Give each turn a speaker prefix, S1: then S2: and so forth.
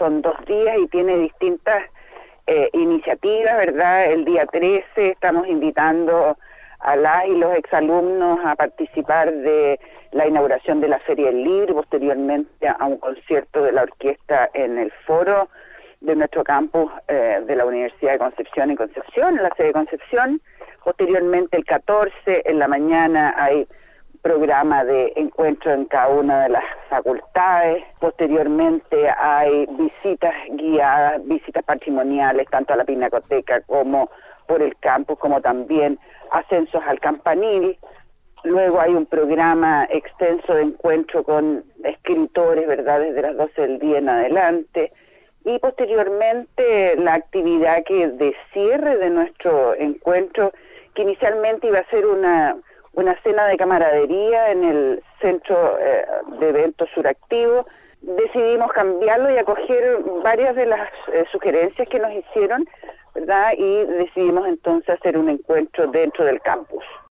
S1: son 2 días y tiene distintas iniciativas, ¿verdad? El día 13 estamos invitando a las y los exalumnos a participar de la inauguración de la Feria del Libro, posteriormente a un concierto de la orquesta en el foro de nuestro campus de la Universidad de Concepción en la sede de Concepción. Posteriormente, el 14, en la mañana, hay programa de encuentro en cada una de las facultades. Posteriormente hay visitas guiadas, visitas patrimoniales, tanto a la Pinacoteca como por el campus, como también ascensos al campanil. Luego hay un programa extenso de encuentro con escritores, ¿verdad?, desde las 12 del día en adelante. Y posteriormente la actividad de cierre de nuestro encuentro, que inicialmente iba a ser una cena de camaradería en el Centro de Eventos Suractivo. Decidimos cambiarlo y acoger varias de las sugerencias que nos hicieron, ¿verdad? Y decidimos entonces hacer un encuentro dentro del campus.